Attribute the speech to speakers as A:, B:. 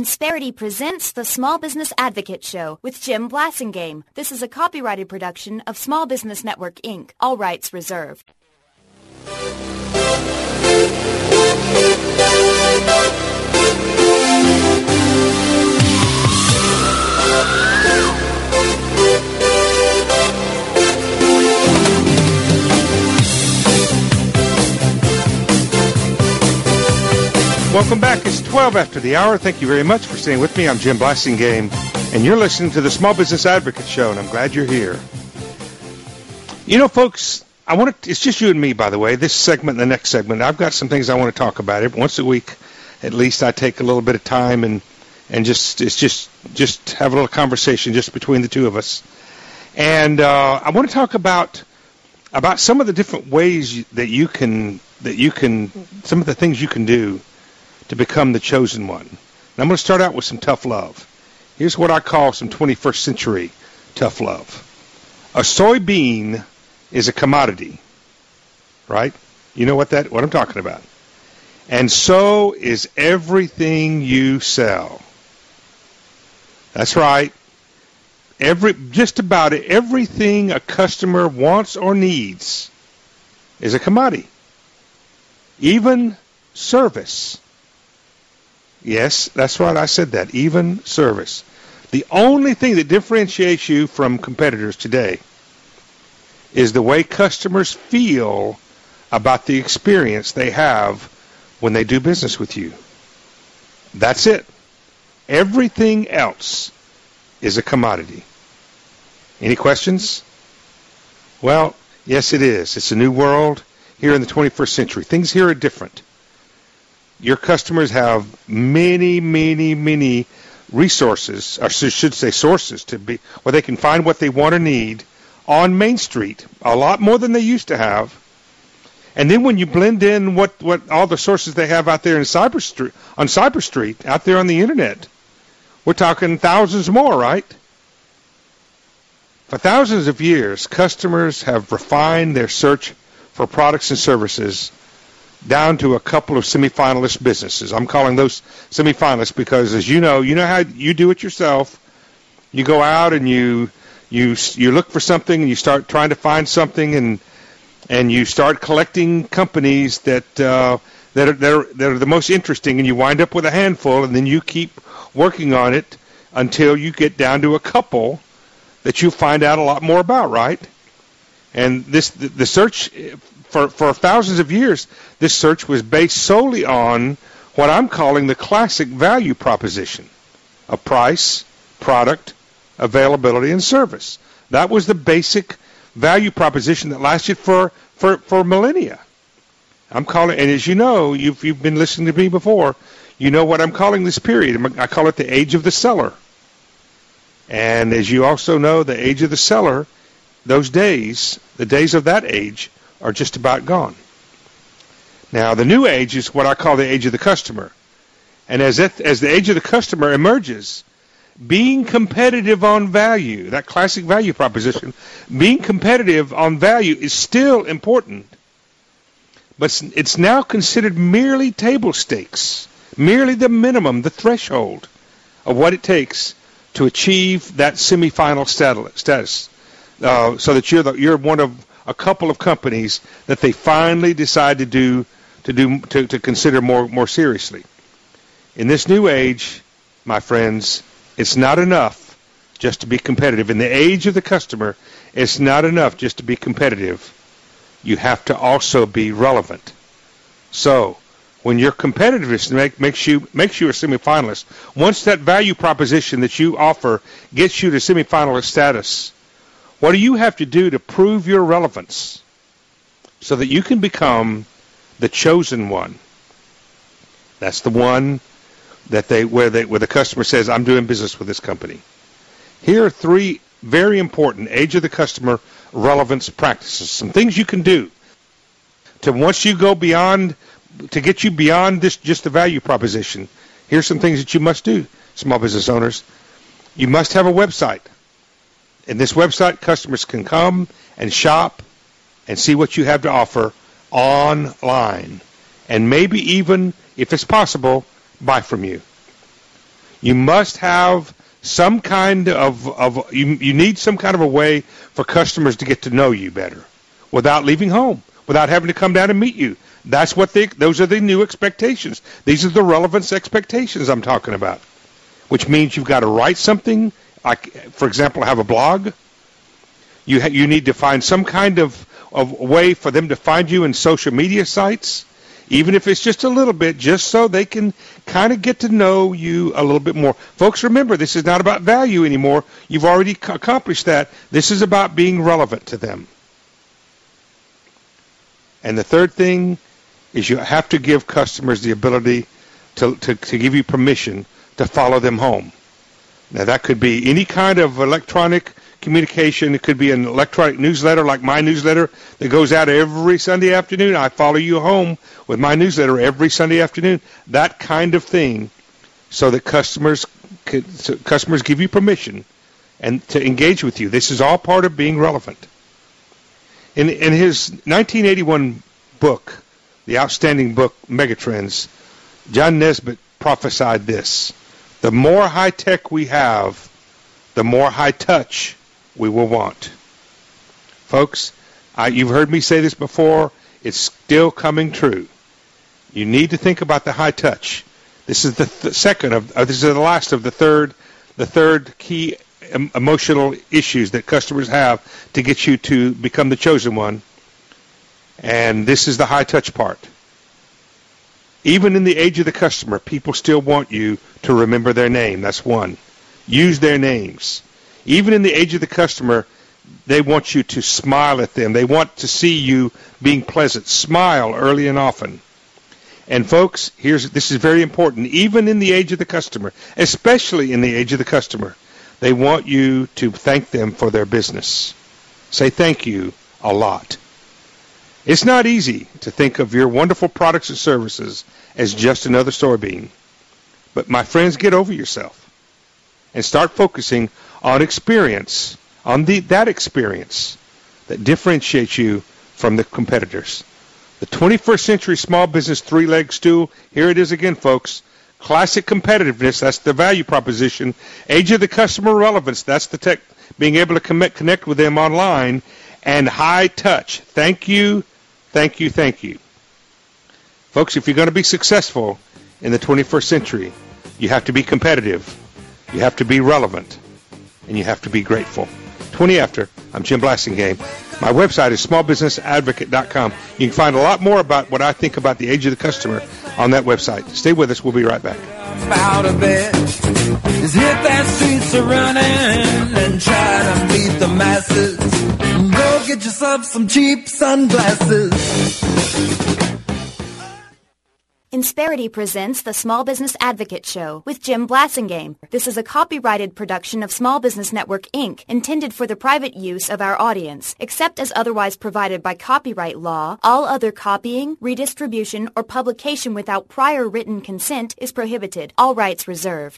A: Insperity presents the Small Business Advocate Show with Jim Blasingame. This is a copyrighted production of Small Business Network, Inc. All rights reserved.
B: Welcome back. It's 12 after the hour. Thank you very much for staying with me. I'm Jim Blasingame, and you're listening to the Small Business Advocate Show, and I'm glad you're here. You know, folks, it's just you and me, by the way, this segment and the next segment. I've got some things I want to talk about. Every once a week, at least, I take a little bit of time and just have a little conversation just between the two of us. And I want to talk about some of the different ways that you can, some of the things you can do to become the chosen one. And I'm going to start out with some tough love. Here's what I call some 21st century tough love. A soybean is a commodity, right? You know what I'm talking about. And so is everything you sell. That's right. Just about everything a customer wants or needs is a commodity. Even service. Yes, that's right, I said that. Even service. The only thing that differentiates you from competitors today is the way customers feel about the experience they have when they do business with you. That's it. Everything else is a commodity. Any questions? Well, yes, it is. It's a new world here in the 21st century. Things here are different. Your customers have many, many, many resources, or should say sources, where they can find what they want or need on Main Street, a lot more than they used to have. And then when you blend in what all the sources they have out there on Cyber Street, out there on the internet, we're talking thousands more, right? For thousands of years, customers have refined their search for products and services down to a couple of semifinalist businesses. I'm calling those semifinalists because, as you know how you do it yourself. You go out and you look for something and you start trying to find something and you start collecting companies that are the most interesting, and you wind up with a handful, and then you keep working on it until you get down to a couple that you find out a lot more about, right? And the search for thousands of years, this search was based solely on what I'm calling the classic value proposition of price, product, availability, and service. That was the basic value proposition that lasted for millennia. I'm calling, and as you know, you've been listening to me before, you know what I'm calling this period. I call it the age of the seller. And as you also know, the age of the seller, those days, the days of that age, are just about gone. Now, the new age is what I call the age of the customer. And as the age of the customer emerges, being competitive on value, that classic value proposition, being competitive on value is still important, but it's now considered merely table stakes, merely the minimum, the threshold of what it takes to achieve that semifinal status, so that you're one of a couple of companies that they finally decide to consider more seriously. In this new age, my friends, it's not enough just to be competitive. In the age of the customer, it's not enough just to be competitive. You have to also be relevant. So, when your competitiveness makes you a semifinalist, once that value proposition that you offer gets you to semifinalist status, what do you have to do to prove your relevance so that you can become the chosen one? That's the one that where the customer says, I'm doing business with this company. Here are three very important age of the customer relevance practices. Some things you can do to get you beyond this just the value proposition. Here's some things that you must do, small business owners. You must have a website. In this website, customers can come and shop and see what you have to offer online. And maybe even, if it's possible, buy from you. You must have some kind of you need some kind of a way for customers to get to know you better without leaving home, without having to come down and meet you. Those are the new expectations. These are the relevance expectations I'm talking about, which means you've got to write something, like, for example, have a blog. You need to find some kind of way for them to find you in social media sites, even if it's just a little bit, just so they can kind of get to know you a little bit more. Folks, remember, this is not about value anymore. You've already accomplished that. This is about being relevant to them. And the third thing is you have to give customers the ability to give you permission to follow them home. Now, that could be any kind of electronic communication. It could be an electronic newsletter like my newsletter that goes out every Sunday afternoon. I follow you home with my newsletter every Sunday afternoon. That kind of thing, so that customers give you permission and to engage with you. This is all part of being relevant. In his 1981 book, the outstanding book, Megatrends, John Nesbitt prophesied this: the more high-tech we have, the more high-touch we will want. Folks, you've heard me say this before. It's still coming true. You need to think about the high-touch. This is this is the last of the third key emotional issues that customers have to get you to become the chosen one. And this is the high-touch part. Even in the age of the customer, people still want you to remember their name. That's one. Use their names. Even in the age of the customer, they want you to smile at them. They want to see you being pleasant. Smile early and often. And folks, this is very important. Even in the age of the customer, especially in the age of the customer, they want you to thank them for their business. Say thank you a lot. It's not easy to think of your wonderful products and services as just another soybean. But my friends, get over yourself and start focusing on experience, on that experience that differentiates you from the competitors. The 21st century small business three-leg stool, here it is again, folks. Classic competitiveness, that's the value proposition. Age of the customer relevance, that's the tech, being able to connect with them online. And high touch, thank you, thank you, thank you. Folks, if you're going to be successful in the 21st century, you have to be competitive, you have to be relevant, and you have to be grateful. 20 after, I'm Jim Blasingame. My website is smallbusinessadvocate.com. You can find a lot more about what I think about the age of the customer on that website. Stay with us. We'll be right back.
C: Out of bed, just hit that streets a running and try to beat the masses. Go get yourself some cheap sunglasses.
A: Insperity presents the Small Business Advocate Show with Jim Blasingame. This is a copyrighted production of Small Business Network, Inc., intended for the private use of our audience. Except as otherwise provided by copyright law, all other copying, redistribution, or publication without prior written consent is prohibited. All rights reserved.